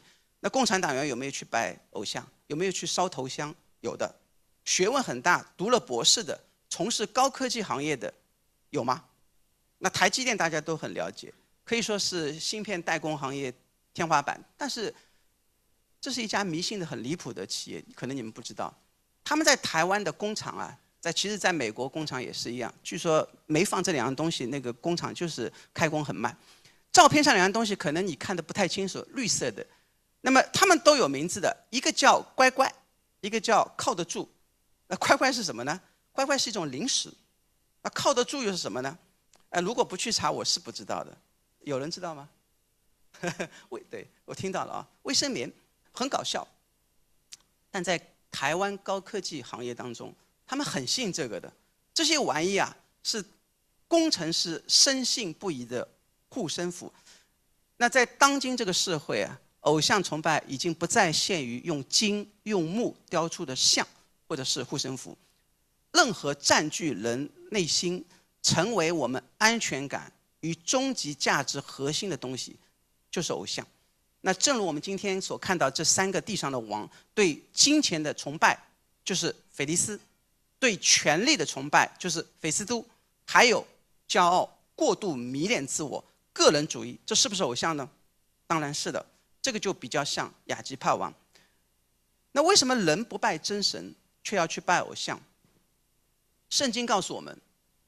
那共产党员有没有去拜偶像？有没有去烧头香？有的。学问很大，读了博士的，从事高科技行业的，有吗？那台积电大家都很了解，可以说是芯片代工行业天花板。但是，这是一家迷信的很离谱的企业，可能你们不知道。他们在台湾的工厂啊，在其实在美国工厂也是一样。据说没放这两样东西，那个工厂就是开工很慢。照片上两样东西可能你看得不太清楚，绿色的。那么他们都有名字的，一个叫乖乖，一个叫靠得住。那乖乖是什么呢？乖乖是一种零食。那靠得住又是什么呢？呃，如果不去查，我是不知道的。有人知道吗？卫对我听到了啊，卫生棉很搞笑，但在台湾高科技行业当中，他们很信这个的。这些玩意啊，是工程师深信不疑的护身符。那在当今这个社会啊，偶像崇拜已经不再限于用金用木雕出的像或者是护身符，任何占据人内心、成为我们安全感与终极价值核心的东西，就是偶像。那正如我们今天所看到，这三个地上的王对金钱的崇拜就是腓力斯，对权力的崇拜就是菲斯都，还有骄傲、过度迷恋自我、个人主义，这是不是偶像呢？当然是的，这个就比较像亚基帕王。那为什么人不拜真神，却要去拜偶像？圣经告诉我们，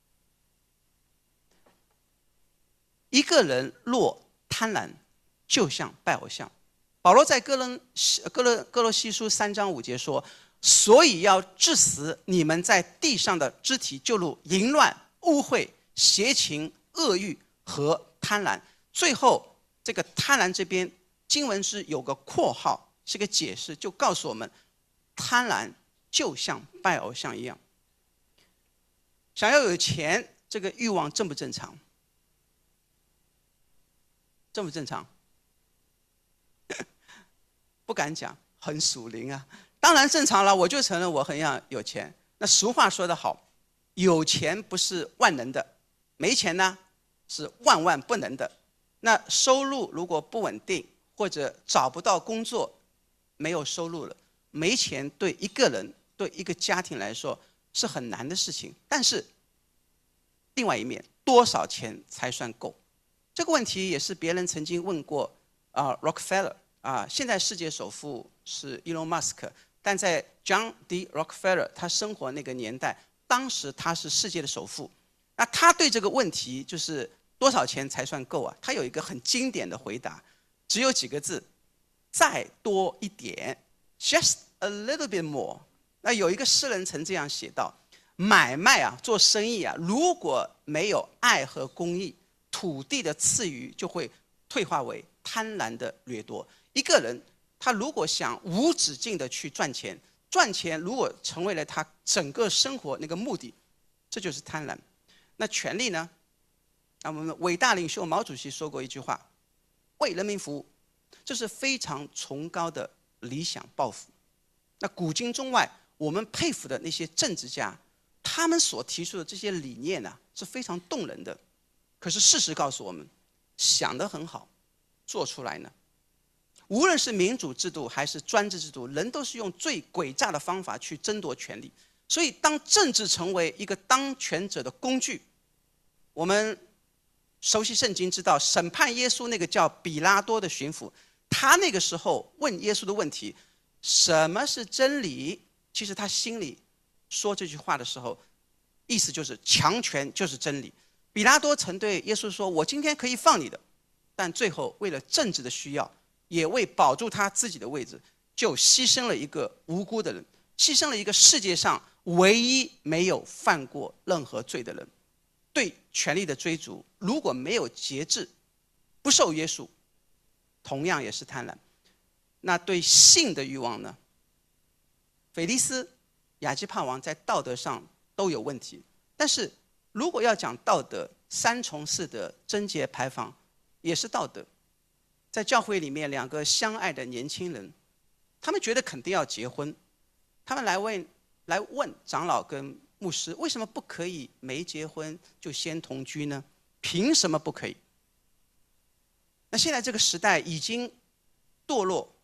一个人若贪婪，就像拜偶像。保罗在哥伦哥罗哥罗西书三章五节说：“所以要治死你们在地上的肢体，就如淫乱、污秽、邪情、恶欲和贪婪。”最后，这个贪婪这边经文是有个括号，是个解释，就告诉我们，贪婪就像拜偶像一样。想要有钱，这个欲望正不正常？正不正常？不敢讲，很属灵啊。当然正常了，我就承认我很想有钱。那俗话说得好，有钱不是万能的，没钱呢是万万不能的。那收入如果不稳定，或者找不到工作，没有收入了，没钱对一个人、对一个家庭来说是很难的事情。但是另外一面，多少钱才算够？这个问题也是别人曾经问过啊、呃、，Rockefeller 啊、呃，现在世界首富是 Elon Musk， 但在 John D. Rockefeller 他生活那个年代，当时他是世界的首富。那他对这个问题就是多少钱才算够啊？他有一个很经典的回答，只有几个字：再多一点 ，just a little bit more。那有一个诗人曾这样写道：买卖啊，做生意啊，如果没有爱和公义，土地的赐予就会退化为贪婪的掠夺。一个人他如果想无止境的去赚钱，赚钱如果成为了他整个生活那个目的，这就是贪婪。那权力呢？那我们伟大领袖毛主席说过一句话：为人民服务，这是非常崇高的理想抱负。那古今中外，我们佩服的那些政治家，他们所提出的这些理念呢、啊，是非常动人的。可是事实告诉我们，想得很好，做出来呢？无论是民主制度还是专制制度，人都是用最诡诈的方法去争夺权力。所以，当政治成为一个当权者的工具，我们熟悉圣经知道，审判耶稣那个叫比拉多的巡抚，他那个时候问耶稣的问题：什么是真理？其实他心里说这句话的时候，意思就是强权就是真理。比拉多曾对耶稣说：我今天可以放你的，但最后为了政治的需要，也为保住他自己的位置，就牺牲了一个无辜的人，牺牲了一个世界上唯一没有犯过任何罪的人。对权力的追逐，如果没有节制，不受约束，同样也是贪婪。那对性的欲望呢？腓力斯、亚基帕王在道德上都有问题，但是如果要讲道德，三从四德、贞洁牌坊也是道德。在教会里面，两个相爱的年轻人，他们觉得肯定要结婚，他们来问来问长老跟牧师，为什么不可以没结婚就先同居呢？凭什么不可以？那现在这个时代已经堕落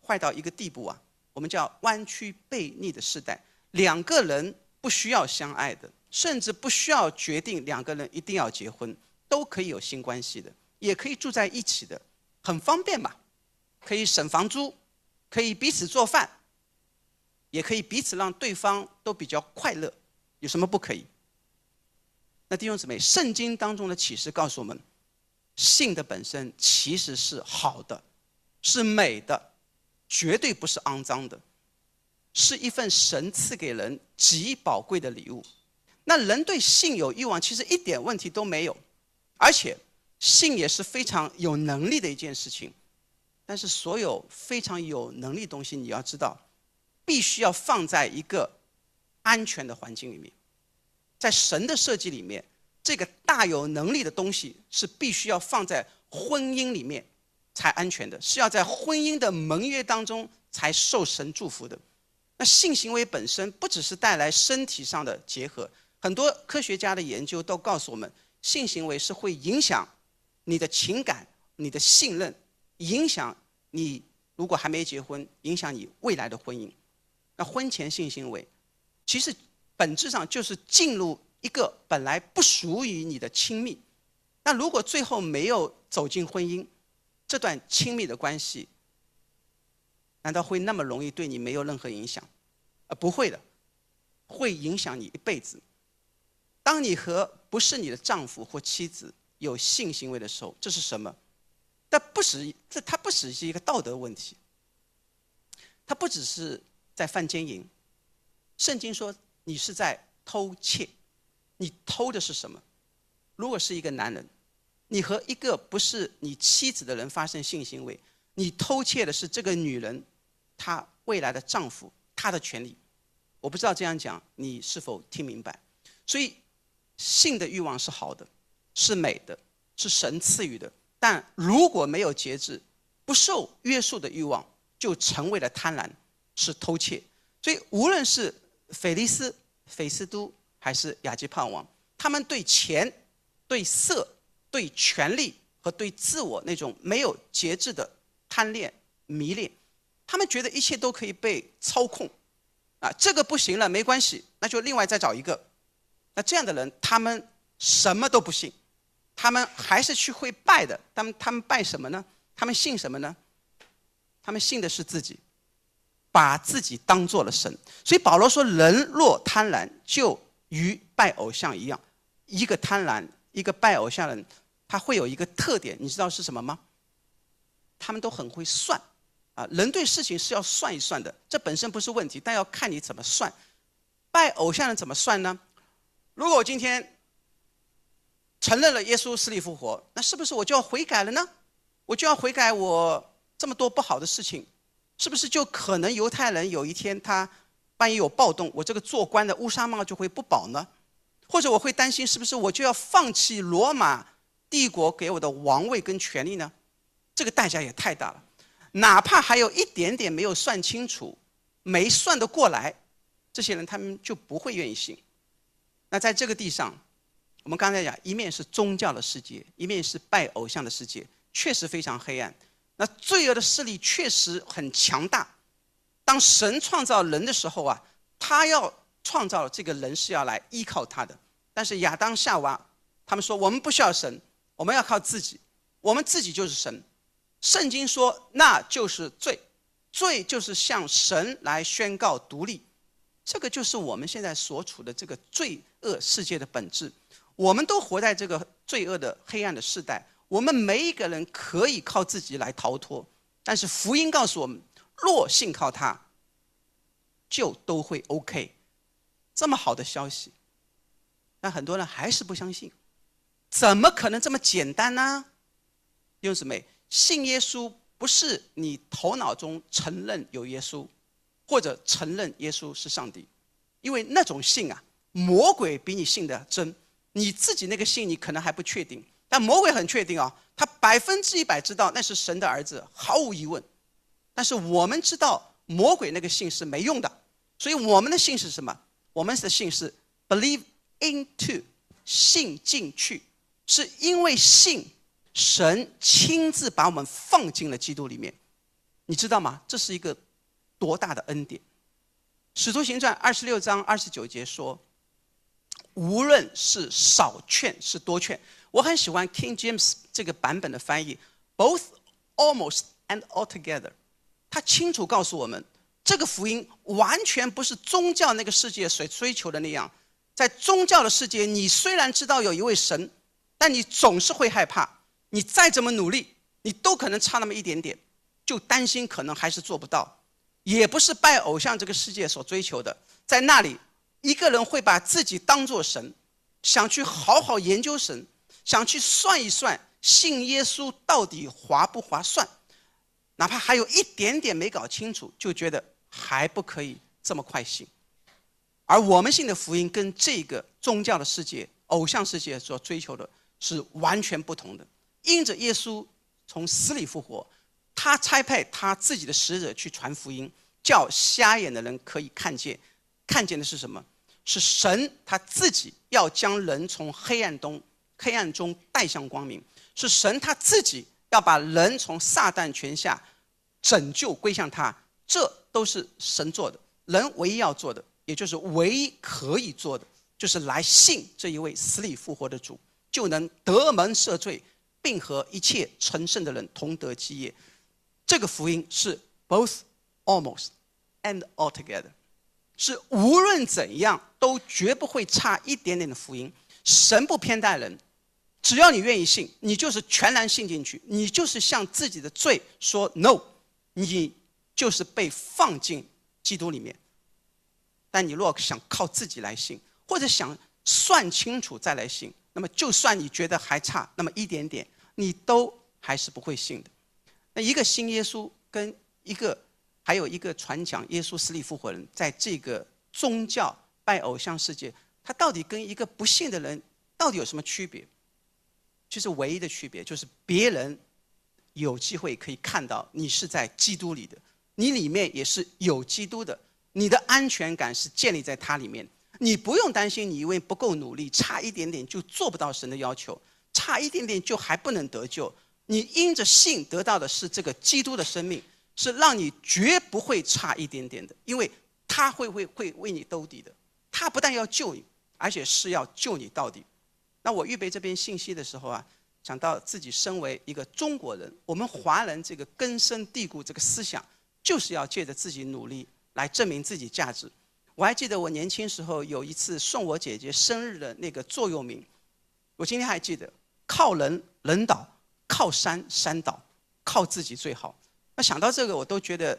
坏到一个地步啊，我们叫弯曲悖逆的世代。两个人不需要相爱的，甚至不需要决定两个人一定要结婚，都可以有性关系的，也可以住在一起的，很方便嘛。可以省房租，可以彼此做饭，也可以彼此让对方都比较快乐，有什么不可以？那弟兄姊妹，圣经当中的启示告诉我们，性的本身其实是好的，是美的，绝对不是肮脏的，是一份神赐给人极宝贵的礼物。那人对性有欲望，其实一点问题都没有，而且性也是非常有能力的一件事情。但是所有非常有能力的东西，你要知道，必须要放在一个安全的环境里面。在神的设计里面，这个大有能力的东西是必须要放在婚姻里面才安全的，是要在婚姻的盟约当中才受神祝福的。那性行为本身不只是带来身体上的结合，很多科学家的研究都告诉我们，性行为是会影响你的情感、你的信任，影响你如果还没结婚，影响你未来的婚姻。那婚前性行为其实本质上就是进入一个本来不属于你的亲密。那如果最后没有走进婚姻，这段亲密的关系难道会那么容易对你没有任何影响？呃，不会的，会影响你一辈子。当你和不是你的丈夫或妻子有性行为的时候，这是什么？但不是，这它不只是一个道德问题，它不只是在犯奸淫。圣经说你是在偷窃，你偷的是什么？如果是一个男人，你和一个不是你妻子的人发生性行为，你偷窃的是这个女人她未来的丈夫她的权利。我不知道这样讲你是否听明白。所以性的欲望是好的，是美的，是神赐予的。但如果没有节制，不受约束的欲望就成为了贪婪，是偷窃。所以无论是腓利斯、腓斯都还是亚基帕王，他们对钱、对色、对权力和对自我那种没有节制的贪恋、迷恋，他们觉得一切都可以被操控啊，这个不行了没关系，那就另外再找一个。那这样的人，他们什么都不信，他们还是去会拜的。他们他们拜什么呢？他们信什么呢？他们信的是自己，把自己当做了神。所以保罗说，人若贪婪，就与拜偶像一样。一个贪婪，一个拜偶像的人，他会有一个特点，你知道是什么吗？他们都很会算啊。人对事情是要算一算的，这本身不是问题，但要看你怎么算。拜偶像人怎么算呢？如果我今天承认了耶稣死里复活，那是不是我就要悔改了呢？我就要悔改我这么多不好的事情，是不是就可能犹太人有一天他万一有暴动，我这个做官的乌纱帽就会不保呢？或者我会担心是不是我就要放弃罗马帝国给我的王位跟权力呢？这个代价也太大了。哪怕还有一点点没有算清楚，没算得过来，这些人他们就不会愿意信。那在这个地上，我们刚才讲，一面是宗教的世界，一面是拜偶像的世界，确实非常黑暗。那罪恶的势力确实很强大。当神创造人的时候啊，他要创造这个人是要来依靠他的。但是亚当夏娃他们说，我们不需要神，我们要靠自己，我们自己就是神。圣经说那就是罪，罪就是向神来宣告独立。这个就是我们现在所处的这个罪恶世界的本质。我们都活在这个罪恶的黑暗的世代，我们每一个人可以靠自己来逃脱，但是福音告诉我们，若信靠他，就都会 OK。 这么好的消息，但很多人还是不相信。怎么可能这么简单呢？弟兄姊妹，信耶稣不是你头脑中承认有耶稣，或者承认耶稣是上帝，因为那种信啊，魔鬼比你信的真。你自己那个信你可能还不确定，但魔鬼很确定啊，他百分之一百知道那是神的儿子，毫无疑问。但是我们知道魔鬼那个信是没用的，所以我们的信是什么？我们的信是 believe into， 信进去，是因为信神亲自把我们放进了基督里面。 你知道吗？这是一个多大的恩典！使徒行传二十六章二十九节说，无论是少劝是多劝，我很喜欢 King James 这个版本的翻译 ，both almost and altogether。他清楚告诉我们，这个福音完全不是宗教那个世界所追求的那样。在宗教的世界，你虽然知道有一位神，但你总是会害怕。你再怎么努力，你都可能差那么一点点，就担心可能还是做不到。也不是拜偶像这个世界所追求的，在那里，一个人会把自己当作神，想去好好研究神，想去算一算信耶稣到底划不划算，哪怕还有一点点没搞清楚，就觉得还不可以这么快信。而我们信的福音跟这个宗教的世界、偶像世界所追求的是完全不同的。因着耶稣从死里复活，他差派他自己的使者去传福音，叫瞎眼的人可以看见。看见的是什么？是神他自己要将人从黑暗中黑暗中带向光明，是神他自己要把人从撒旦权下拯救归向他。这都是神做的。人唯一要做的，也就是唯一可以做的，就是来信这一位死里复活的主，就能得蒙赦罪，并和一切成圣的人同得基业。这个福音是 both almost and altogether， 是无论怎样都绝不会差一点点的福音。神不偏待人，只要你愿意信，你就是全然信进去，你就是向自己的罪说 no， 你就是被放进基督里面。但你若想靠自己来信，或者想算清楚再来信，那么就算你觉得还差那么一点点，你都还是不会信的。那一个信耶稣跟一个还有一个传讲耶稣死里复活人，在这个宗教拜偶像世界，他到底跟一个不信的人到底有什么区别？其实唯一的区别就是别人有机会可以看到你是在基督里的，你里面也是有基督的，你的安全感是建立在他里面。你不用担心你因为不够努力，差一点点就做不到神的要求，差一点点就还不能得救。你因着信得到的是这个基督的生命，是让你绝不会差一点点的，因为他会会会为你兜底的。他不但要救你，而且是要救你到底。那我预备这篇信息的时候啊，想到自己身为一个中国人，我们华人这个根深蒂固这个思想，就是要借着自己努力来证明自己价值。我还记得我年轻时候有一次送我姐姐生日的那个座右铭，我今天还记得：靠人人倒，靠山山倒，靠自己最好。那想到这个，我都觉得，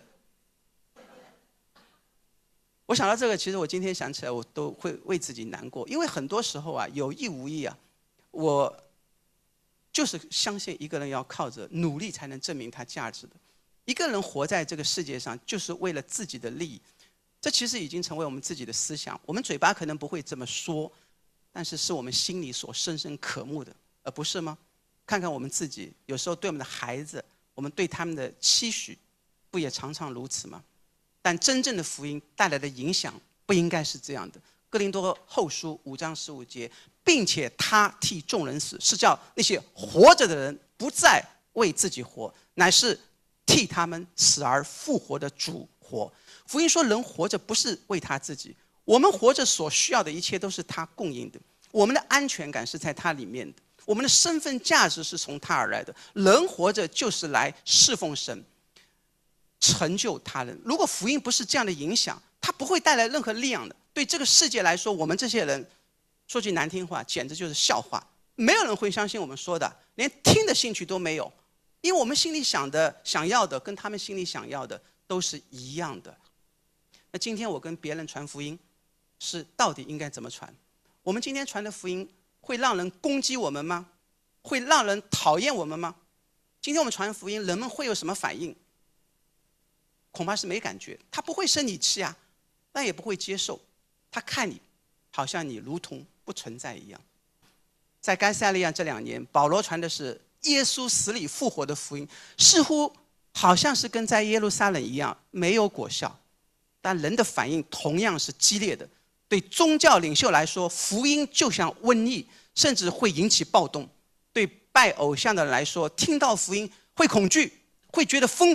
我想到这个，其实我今天想起来，我都会为自己难过，因为很多时候啊，有意无意啊，我就是相信一个人要靠着努力才能证明他价值的。一个人活在这个世界上，就是为了自己的利益。这其实已经成为我们自己的思想，我们嘴巴可能不会这么说，但是是我们心里所深深渴慕的，而不是吗？看看我们自己，有时候对我们的孩子，我们对他们的期许，不也常常如此吗？但真正的福音带来的影响，不应该是这样的。哥林多后书五章十五节，并且他替众人死，是叫那些活着的人不再为自己活，乃是替他们死而复活的主活。福音说，人活着不是为他自己，我们活着所需要的一切都是他供应的，我们的安全感是在他里面的，我们的身份价值是从他而来的。人活着就是来侍奉神，成就他人。如果福音不是这样的影响，它不会带来任何力量的。对这个世界来说，我们这些人说句难听话，简直就是笑话。没有人会相信我们说的，连听的兴趣都没有，因为我们心里想的、想要的，跟他们心里想要的都是一样的。那今天我跟别人传福音，是到底应该怎么传？我们今天传的福音会让人攻击我们吗？会让人讨厌我们吗？今天我们传福音，人们会有什么反应？恐怕是没感觉，他不会生你气啊，那也不会接受，他看你好像你如同不存在一样。在该撒利亚这两年，保罗传的是耶稣死里复活的福音，似乎好像是跟在耶路撒冷一样没有果效，但人的反应同样是激烈的。对宗教领袖来说，福音就像瘟疫，甚至会引起暴动。对拜偶像的人来说，听到福音会恐惧，会觉得疯狂，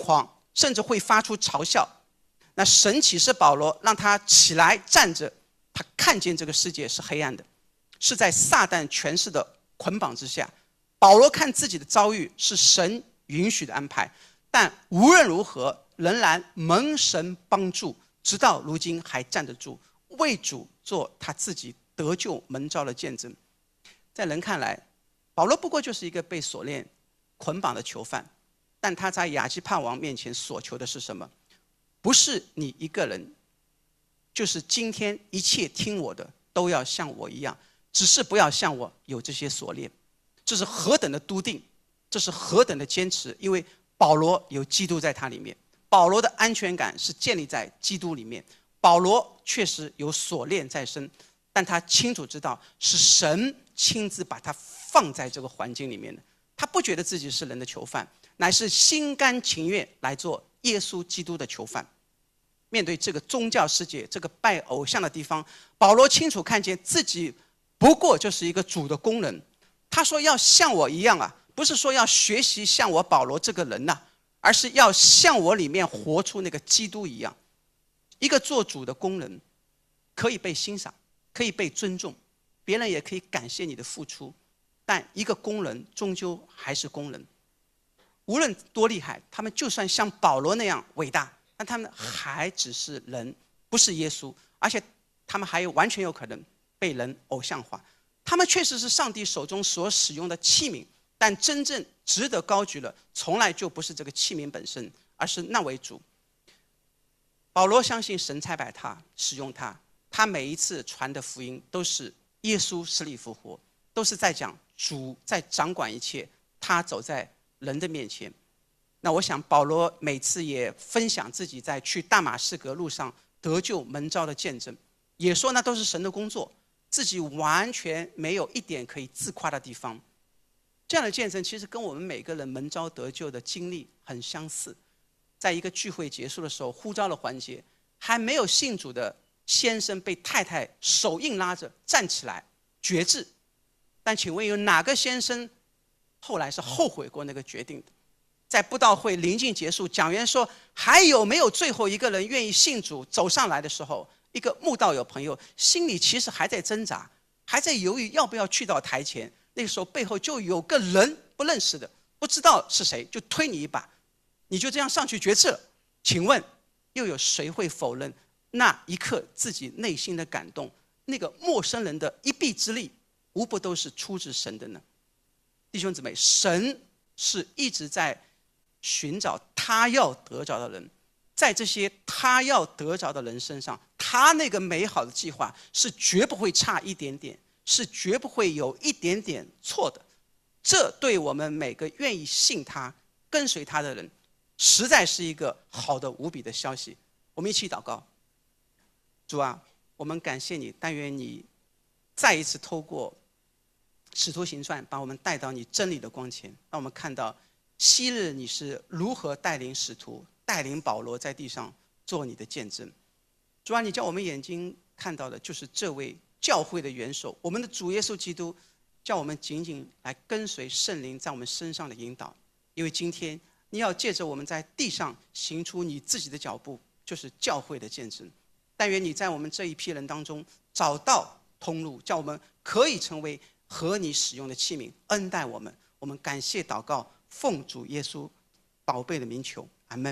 甚至会发出嘲笑。那神启示保罗，让他起来站着，他看见这个世界是黑暗的，是在撒旦权势的捆绑之下。保罗看自己的遭遇是神允许的安排，但无论如何仍然蒙神帮助，直到如今还站得住，为主做他自己得救蒙召的见证。在人看来，保罗不过就是一个被锁链捆绑的囚犯，但他在亚基帕王面前所求的是什么？不是你一个人，就是今天一切听我的都要像我一样，只是不要像我有这些锁链。这是何等的笃定，这是何等的坚持，因为保罗有基督在他里面，保罗的安全感是建立在基督里面。保罗确实有锁链在身，但他清楚知道是神亲自把他放在这个环境里面的。他不觉得自己是人的囚犯，乃是心甘情愿来做耶稣基督的囚犯。面对这个宗教世界，这个拜偶像的地方，保罗清楚看见自己不过就是一个主的工人。他说要像我一样啊，不是说要学习像我保罗这个人呐、啊，而是要像我里面活出那个基督一样。一个做主的工人可以被欣赏，可以被尊重，别人也可以感谢你的付出，但一个工人终究还是工人。无论多厉害，他们就算像保罗那样伟大，但他们还只是人，不是耶稣，而且他们还有完全有可能被人偶像化。他们确实是上帝手中所使用的器皿，但真正值得高举的从来就不是这个器皿本身，而是那位主。保罗相信神差派他，使用他，他每一次传的福音都是耶稣死里复活，都是在讲主在掌管一切，他走在人的面前。那我想保罗每次也分享自己在去大马士革路上得救蒙召的见证，也说那都是神的工作，自己完全没有一点可以自夸的地方。这样的见证其实跟我们每个人蒙召得救的经历很相似。在一个聚会结束的时候，呼召的环节，还没有信主的先生被太太手硬拉着站起来决志。但请问有哪个先生后来是后悔过那个决定的？在布道会临近结束，讲员说还有没有最后一个人愿意信主走上来的时候，一个慕道友朋友心里其实还在挣扎，还在犹豫要不要去到台前。那个时候背后就有个人不认识的，不知道是谁，就推你一把，你就这样上去决志了。请问又有谁会否认那一刻自己内心的感动？那个陌生人的一臂之力，无不都是出自神的呢？弟兄姊妹，神是一直在寻找他要得着的人，在这些他要得着的人身上，他那个美好的计划是绝不会差一点点，是绝不会有一点点错的。这对我们每个愿意信他跟随他的人，实在是一个好的无比的消息。我们一起祷告。主啊，我们感谢你，但愿你再一次透过使徒行传把我们带到你真理的光前，让我们看到昔日你是如何带领使徒带领保罗在地上做你的见证。主啊，你叫我们眼睛看到的就是这位教会的元首，我们的主耶稣基督，叫我们紧紧来跟随圣灵在我们身上的引导。因为今天你要借着我们在地上行出你自己的脚步，就是教会的见证。但愿你在我们这一批人当中找到通路，叫我们可以成为合你使用的器皿，恩待我们。我们感谢祷告，奉主耶稣宝贝的名求，阿们。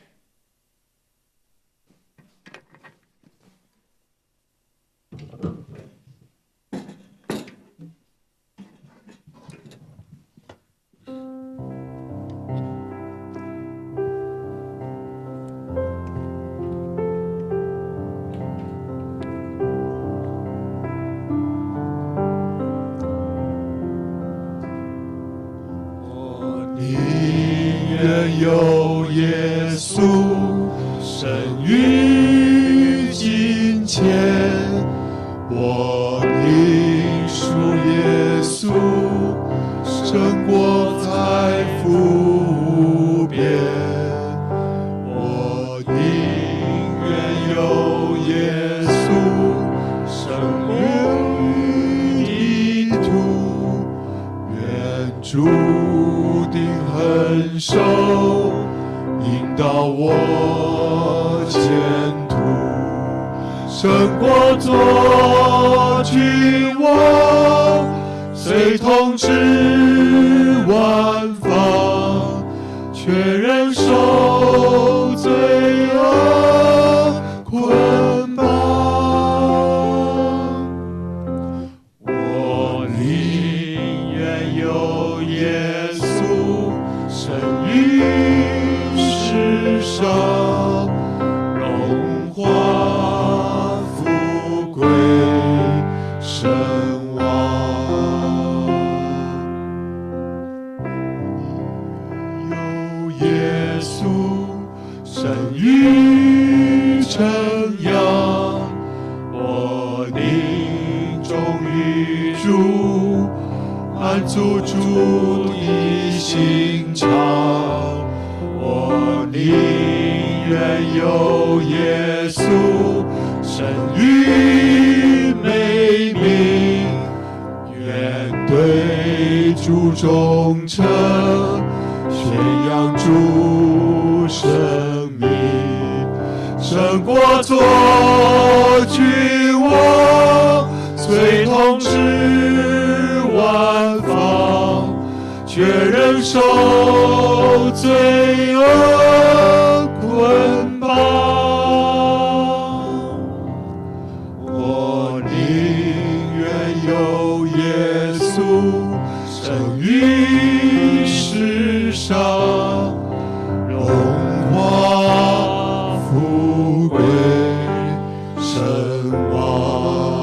有耶稣胜于金钱，我宁属耶稣胜过财富无边，我宁愿有耶稣胜于地土，愿注定恒守引导我前途，胜过做君王，虽统治万方，却仍受罪恶捆绑。我宁愿有耶稣生于世上，荣华富贵声望。有耶稣生于城阳，我宁忠于主，满足主的心肠。我宁愿有耶稣生于美名，愿对主忠诚，宣扬主生命，胜过做君王，虽统治万方，却仍受罪恶捆绑。我宁愿有耶稣生于世上，荣华富贵声望。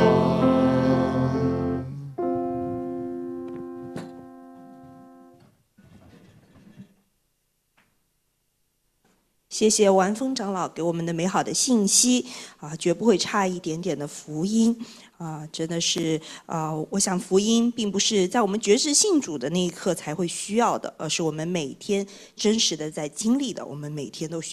谢谢完峰长老给我们的美好的信息啊，绝不会差一点点的福音啊，真的是啊，我想福音并不是在我们决志信主的那一刻才会需要的，而是我们每天真实的在经历的，我们每天都需要。